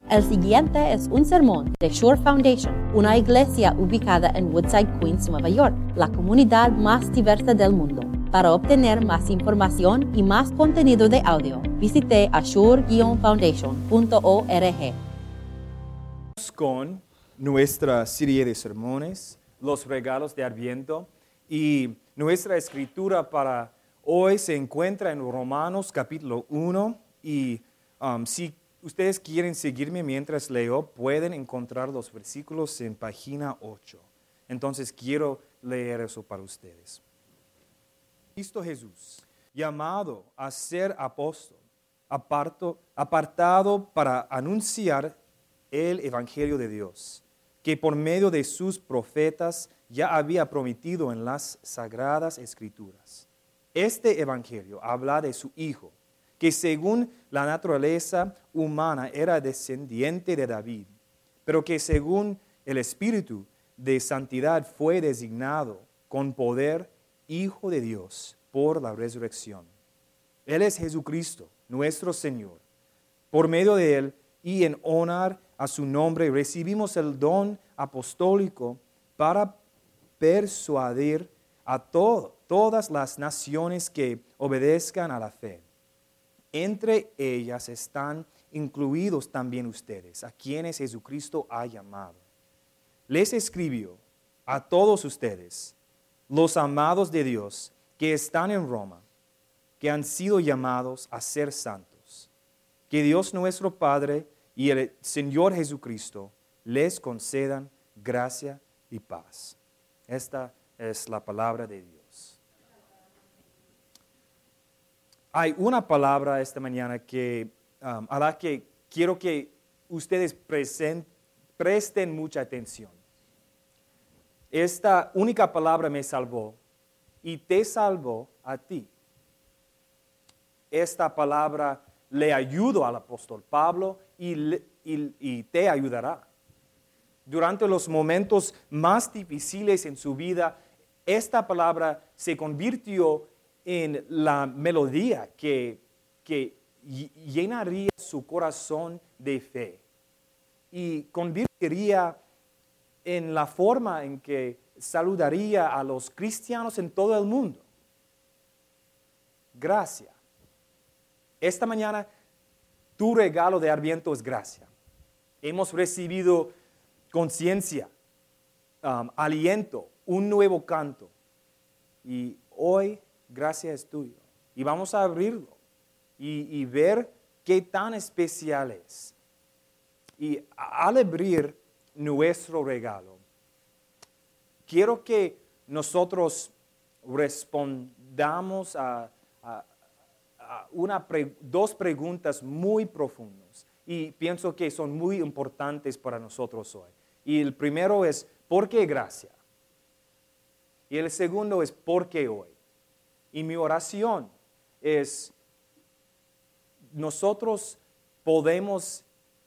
El siguiente es un sermón de Shore Foundation, una iglesia ubicada en Woodside, Queens, Nueva York, la comunidad más diversa del mundo. Para obtener más información y más contenido de audio, visite ashore-foundation.org. Con nuestra serie de sermones, los regalos de Adviento, y nuestra escritura para hoy se encuentra en Romanos capítulo 1, y si ustedes quieren seguirme mientras leo, pueden encontrar los versículos en página 8. Entonces quiero leer eso para ustedes. Cristo Jesús, llamado a ser apóstol, apartado para anunciar el Evangelio de Dios, que por medio de sus profetas ya había prometido en las Sagradas Escrituras. Este Evangelio habla de su Hijo, que según la naturaleza humana era descendiente de David, pero que según el Espíritu de santidad fue designado con poder Hijo de Dios por la resurrección. Él es Jesucristo, nuestro Señor. Por medio de Él y en honor a su nombre recibimos el don apostólico para persuadir a todas las naciones que obedezcan a la fe. Entre ellas están incluidos también ustedes, a quienes Jesucristo ha llamado. Les escribió a todos ustedes, los amados de Dios, que están en Roma, que han sido llamados a ser santos. Que Dios nuestro Padre y el Señor Jesucristo les concedan gracia y paz. Esta es la palabra de Dios. Hay una palabra esta mañana a la que quiero que ustedes presten mucha atención. Esta única palabra me salvó y te salvó a ti. Esta palabra le ayudó al apóstol Pablo y te ayudará. Durante los momentos más difíciles en su vida, esta palabra se convirtió en la melodía que llenaría su corazón de fe y convertiría en la forma en que saludaría a los cristianos en todo el mundo. Gracia. Esta mañana, tu regalo de Adviento es gracia. Hemos recibido conciencia, aliento, un nuevo canto. Y hoy, gracia es tuyo. Y vamos a abrirlo y ver qué tan especial es. Y al abrir nuestro regalo, quiero que nosotros respondamos a dos preguntas muy profundas y pienso que son muy importantes para nosotros hoy. Y el primero es, ¿por qué gracia? Y el segundo es, ¿por qué hoy? Y mi oración es, nosotros podemos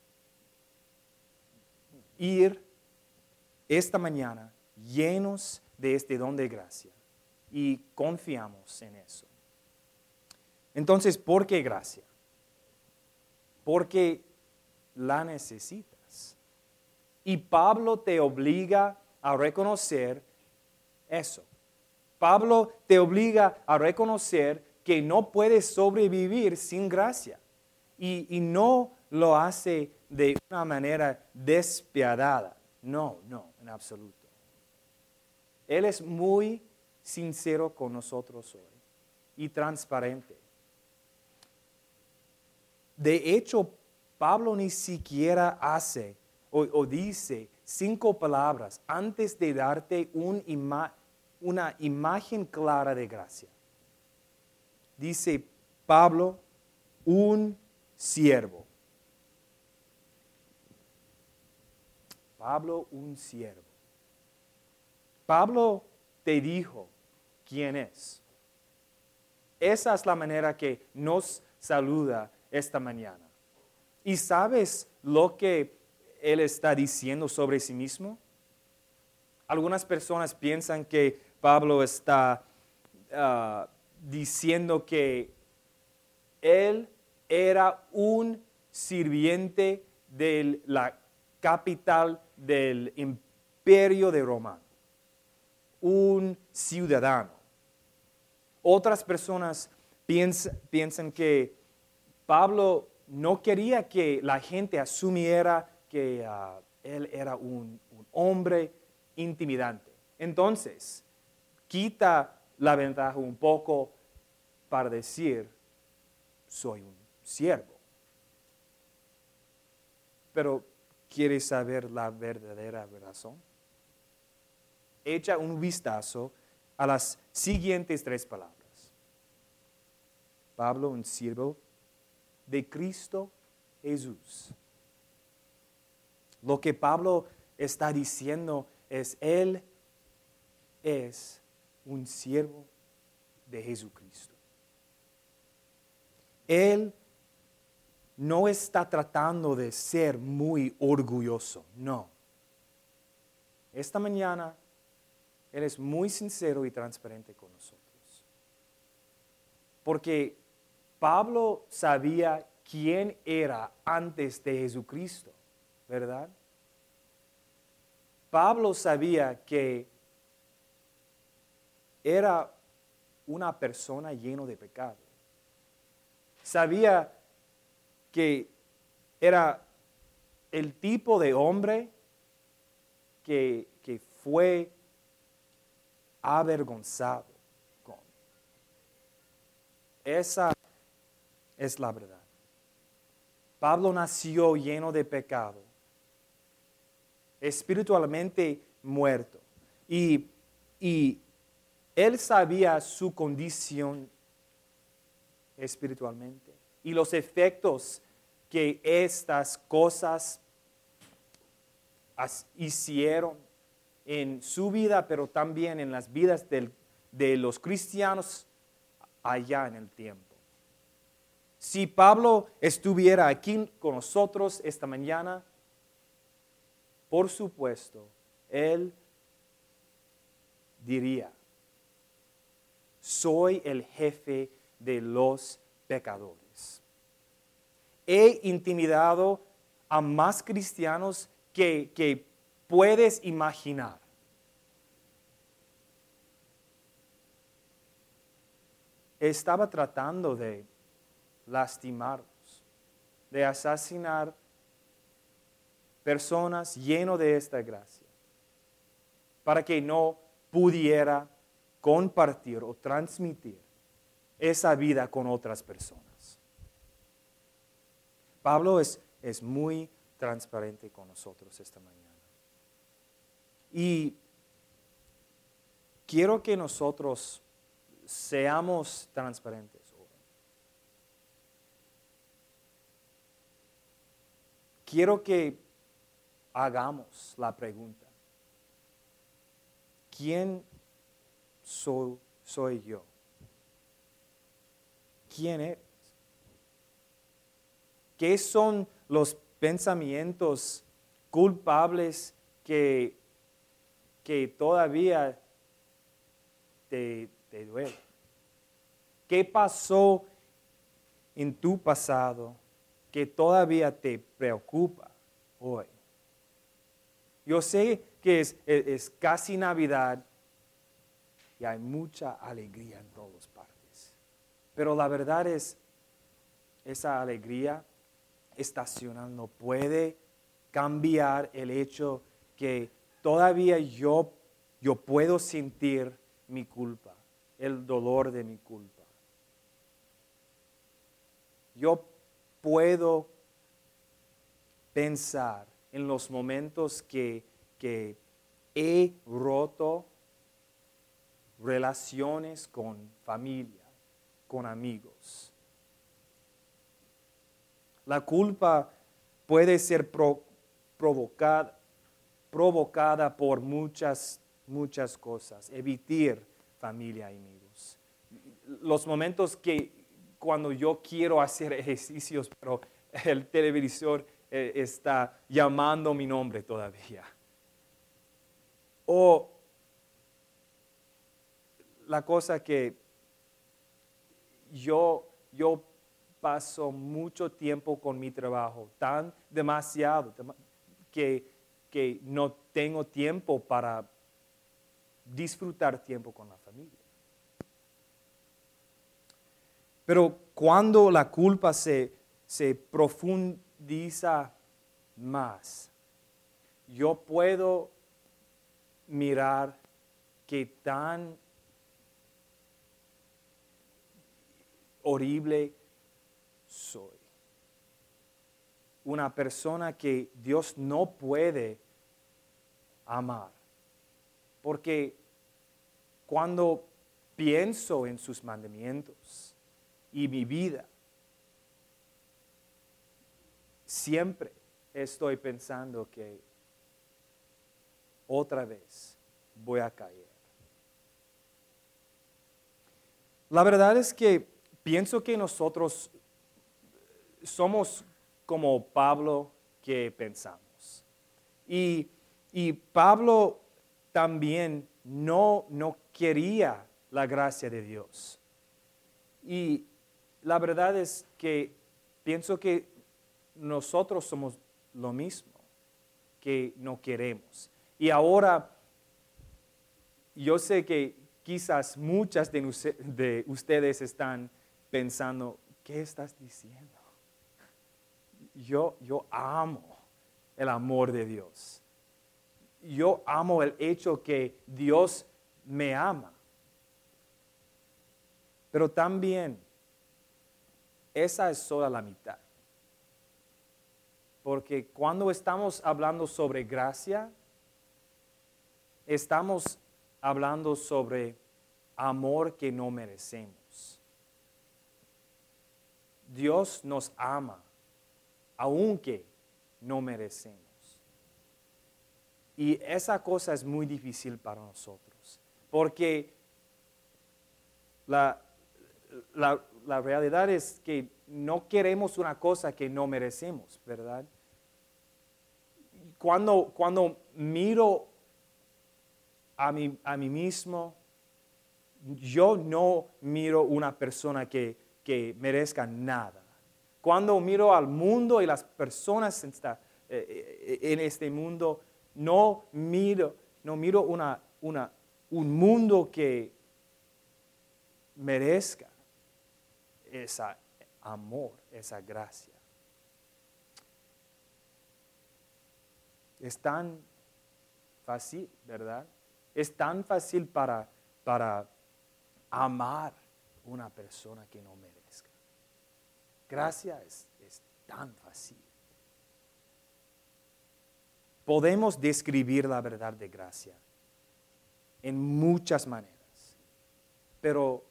ir esta mañana llenos de este don de gracia y confiamos en eso. Entonces, ¿por qué gracia? Porque la necesitas. Y Pablo te obliga a reconocer eso. Pablo te obliga a reconocer que no puedes sobrevivir sin gracia. Y no lo hace de una manera despiadada. No, en absoluto. Él es muy sincero con nosotros hoy y transparente. De hecho, Pablo ni siquiera hace o dice 5 palabras antes de darte una imagen clara de gracia. Dice Pablo, un siervo. Pablo, un siervo. Pablo te dijo quién es. Esa es la manera que nos saluda esta mañana. ¿Y sabes lo que él está diciendo sobre sí mismo? Algunas personas piensan que Pablo está diciendo que él era un sirviente de la capital del imperio de Roma, un ciudadano. Otras personas piensan que Pablo no quería que la gente asumiera que él era un hombre intimidante. Entonces, quita la ventaja un poco para decir, soy un siervo. Pero, ¿quieres saber la verdadera razón? Echa un vistazo a las siguientes 3 palabras. Pablo, un siervo de Cristo Jesús. Lo que Pablo está diciendo es, él es un siervo de Jesucristo. Él no está tratando de ser muy orgulloso, no. Esta mañana, Él es muy sincero y transparente con nosotros. Porque Pablo sabía quién era antes de Jesucristo, ¿verdad? Pablo sabía que era una persona llena de pecado. Sabía que era el tipo de hombre que fue avergonzado con. Esa es la verdad. Pablo nació lleno de pecado, espiritualmente muerto. Y él sabía su condición espiritualmente y los efectos que estas cosas hicieron en su vida, pero también en las vidas de los cristianos allá en el tiempo. Si Pablo estuviera aquí con nosotros esta mañana, por supuesto, él diría, soy el jefe de los pecadores. He intimidado a más cristianos que puedes imaginar. Estaba tratando de lastimarlos, de asesinar personas llenas de esta gracia, para que no pudiera compartir o transmitir esa vida con otras personas. Pablo es muy transparente con nosotros esta mañana. Y quiero que nosotros seamos transparentes hoy. Quiero que hagamos la pregunta, ¿quién soy yo? ¿Quién eres? ¿Qué son los pensamientos culpables que todavía te duelen? ¿Qué pasó en tu pasado que todavía te preocupa hoy? Yo sé que es casi Navidad y hay mucha alegría en todas partes. Pero la verdad es, esa alegría estacional no puede cambiar el hecho que todavía yo puedo sentir mi culpa, el dolor de mi culpa. Yo puedo pensar en los momentos que he roto relaciones con familia, con amigos. La culpa puede ser provocada por muchas cosas. Evitar familia y amigos. Los momentos que cuando yo quiero hacer ejercicios, pero el televisor está llamando mi nombre todavía. O la cosa que yo paso mucho tiempo con mi trabajo, tan demasiado, que no tengo tiempo para disfrutar tiempo con la familia. Pero cuando la culpa se profundiza más, yo puedo mirar qué tan horrible soy. Una persona que Dios no puede amar. Porque cuando pienso en sus mandamientos y mi vida, siempre estoy pensando que otra vez voy a caer. La verdad es que pienso que nosotros somos como Pablo que pensamos. Y Pablo también no quería la gracia de Dios. Y la verdad es que pienso que nosotros somos lo mismo, que no queremos. Y ahora, yo sé que quizás muchas de ustedes están pensando, ¿qué estás diciendo? Yo amo el amor de Dios. Yo amo el hecho que Dios me ama. Pero también, esa es solo la mitad. Porque cuando estamos hablando sobre gracia, estamos hablando sobre amor que no merecemos. Dios nos ama, aunque no merecemos. Y esa cosa es muy difícil para nosotros, porque la realidad es que no queremos una cosa que no merecemos, ¿verdad? Cuando miro a mí mismo, yo no miro una persona que merezca nada. Cuando miro al mundo y las personas en este mundo, no miro un mundo que merezca ese amor, esa gracia. Es tan fácil, ¿verdad? Es tan fácil para amar a una persona que no merezca. Gracia es tan fácil. Podemos describir la verdad de gracia en muchas maneras, pero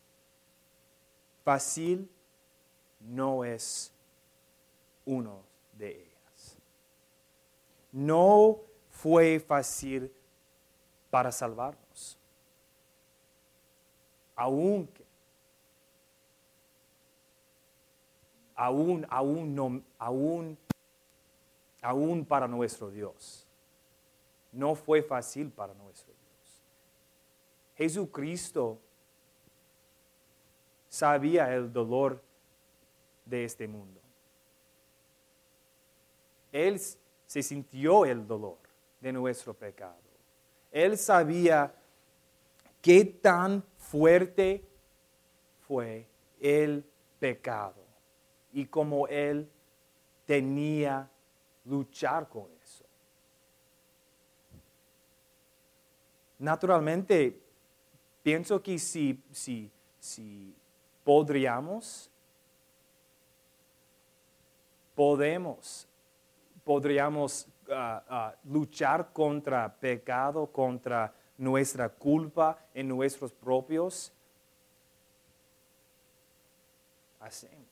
fácil no es uno de ellas. No fue fácil para salvarnos, aunque aún para nuestro Dios. No fue fácil para nuestro Dios. Jesucristo sabía el dolor de este mundo. Él se sintió el dolor de nuestro pecado. Él sabía qué tan fuerte fue el pecado y cómo Él tenía luchar con eso. Naturalmente, pienso que si podríamos luchar contra pecado, contra nuestra culpa en nuestros propios, hacemos.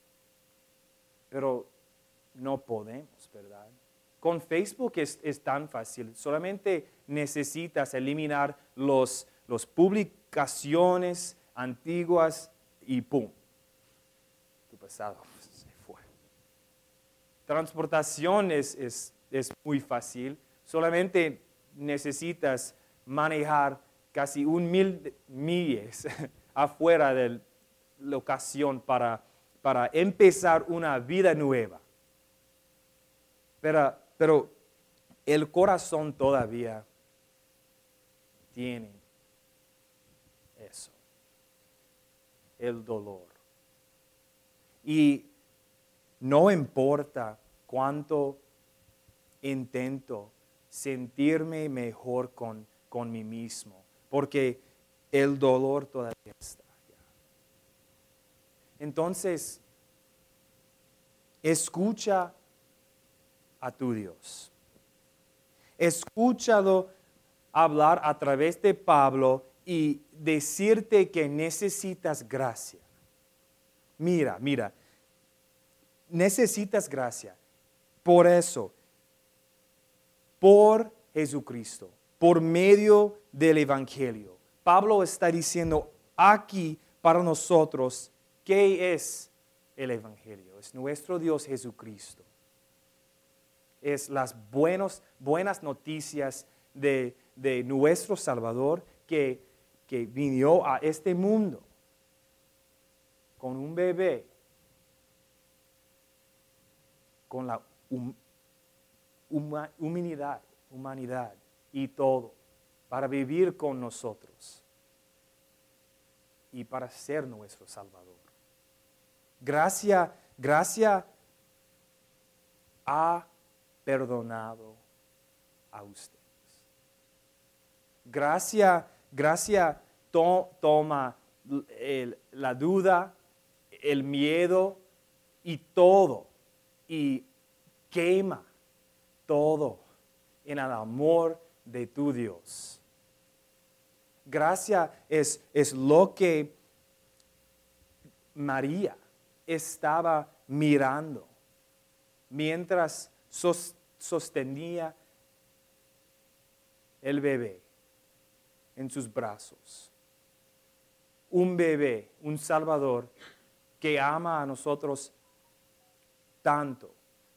Pero no podemos, ¿verdad? Con Facebook es tan fácil. Solamente necesitas eliminar las publicaciones antiguas y ¡pum! Tu pasado se fue. Transportación es muy fácil. Solamente necesitas manejar casi 1,000 millas afuera de la locación para para empezar una vida nueva. Pero el corazón todavía tiene eso, el dolor. Y no importa cuánto intento sentirme mejor con mí mismo, porque el dolor todavía está allá. Entonces, escucha a tu Dios. Escúchalo hablar a través de Pablo y decirte que necesitas gracia. Mira, necesitas gracia. Por eso, por Jesucristo, por medio del Evangelio. Pablo está diciendo aquí para nosotros qué es el Evangelio. Es nuestro Dios Jesucristo. Es las buenas noticias de nuestro Salvador que vino a este mundo con un bebé, con la humanidad y todo, para vivir con nosotros y para ser nuestro Salvador. Gracia ha perdonado a ustedes. Gracia toma la duda, el miedo y todo, y quema todo en el amor de tu Dios. Gracia es lo que María estaba mirando mientras sostenía el bebé en sus brazos. Un bebé, un Salvador que ama a nosotros tanto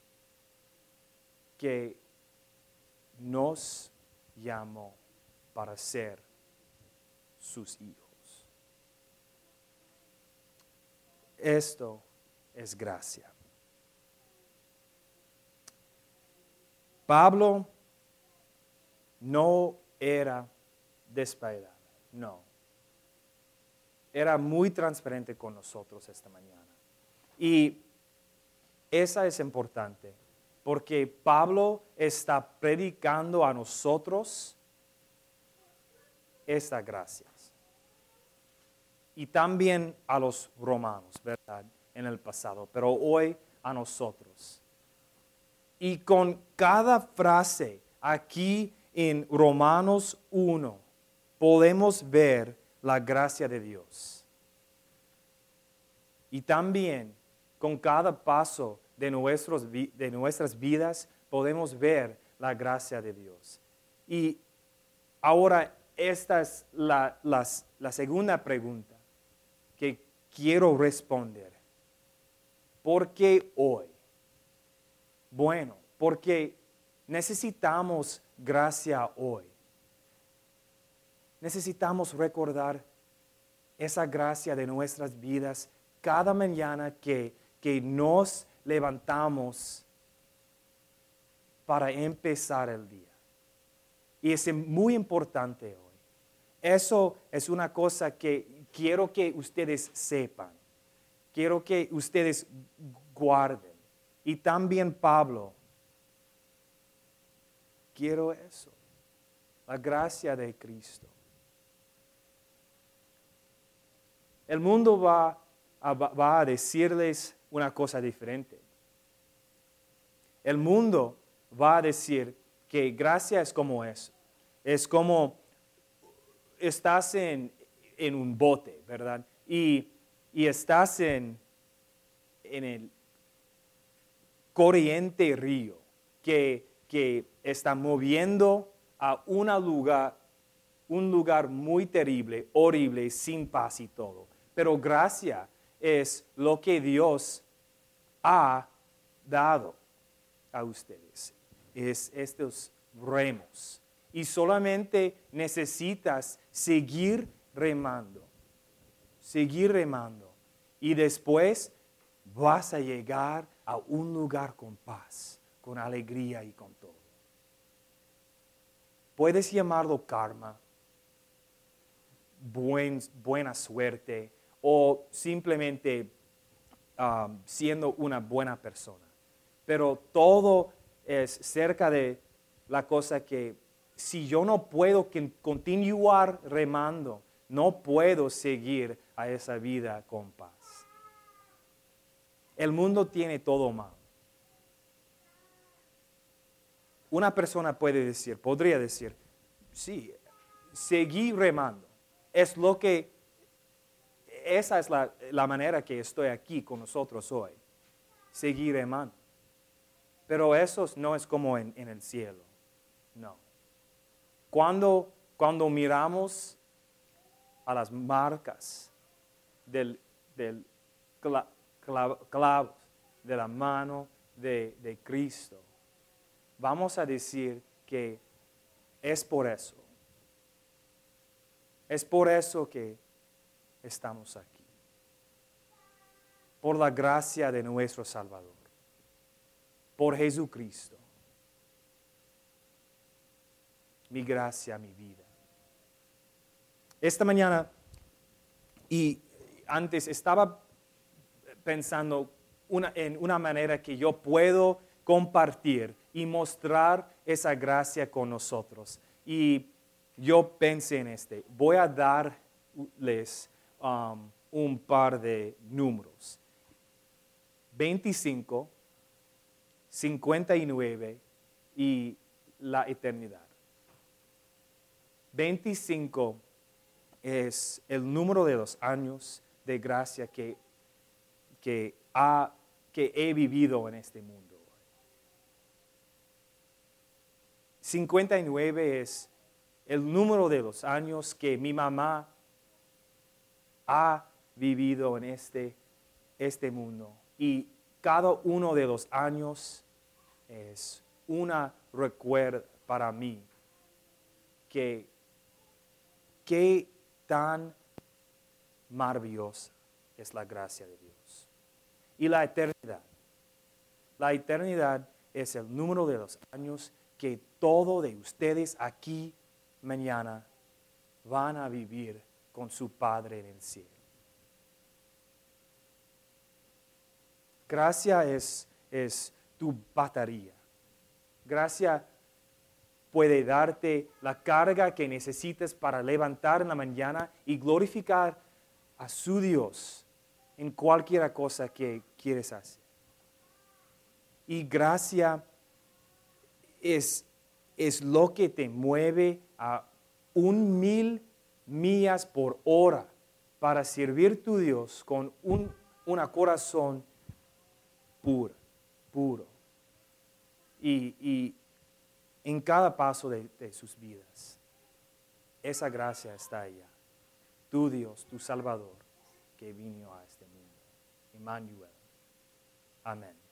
que nos llamó para ser sus hijos. Esto es gracia. Pablo no era despiadado, no. Era muy transparente con nosotros esta mañana. Y esa es importante, porque Pablo está predicando a nosotros estas gracias. Y también a los romanos, ¿verdad? En el pasado, pero hoy a nosotros. Y con cada frase aquí en Romanos 1, podemos ver la gracia de Dios. Y también con cada paso de nuestras vidas podemos ver la gracia de Dios. Y ahora esta es la segunda pregunta que quiero responder. ¿Por qué hoy? Bueno, porque necesitamos gracia hoy. Necesitamos recordar esa gracia de nuestras vidas cada mañana que nos levantamos para empezar el día. Y es muy importante hoy. Eso es una cosa que quiero que ustedes sepan. Quiero que ustedes guarden. Y también Pablo. Quiero eso. La gracia de Cristo. El mundo va a decirles una cosa diferente. El mundo va a decir que gracia es como eso. Es como estás en un bote, ¿verdad? Y estás en el corriente río que está moviendo a un lugar muy terrible, horrible, sin paz y todo. Pero gracia es lo que Dios ha dado a ustedes. Es estos remos. Y solamente necesitas seguir remando. Seguir remando. Y después vas a llegar a un lugar con paz, con alegría y con todo. Puedes llamarlo karma, buena suerte o simplemente siendo una buena persona. Pero todo es cerca de la cosa que si yo no puedo continuar remando, no puedo seguir a esa vida con paz. El mundo tiene todo mal. Una persona podría decir, sí, seguí remando. Esa es la manera que estoy aquí con nosotros hoy. Seguir remando. Pero eso no es como en el cielo. No. Cuando miramos a las marcas del clavo de la mano de Cristo, vamos a decir que es por eso. Es por eso que estamos aquí. Por la gracia de nuestro Salvador. Por Jesucristo. Mi gracia, mi vida. Esta mañana, y antes estaba pensando en una manera que yo puedo compartir y mostrar esa gracia con nosotros. Y yo pensé en voy a darles un par de números. 25, 59 y la eternidad. 25 es el número de los años de gracia que he vivido en este mundo. 59 es el número de los años que mi mamá ha vivido en este mundo. Y cada uno de los años es una recuerdo para mí que qué tan maravillosa es la gracia de Dios. Y la eternidad. La eternidad es el número de los años que todos de ustedes aquí mañana van a vivir con su Padre en el cielo. Gracia es tu batería. Gracia puede darte la carga que necesites para levantar en la mañana y glorificar a su Dios en cualquier cosa que quieres hacer. Y gracia es lo que te mueve a 1,000 millas por hora para servir a tu Dios con un corazón puro. Y en cada paso de sus vidas. Esa gracia está allá. Tu Dios, tu Salvador, que vino a este mundo. Emmanuel. Amén.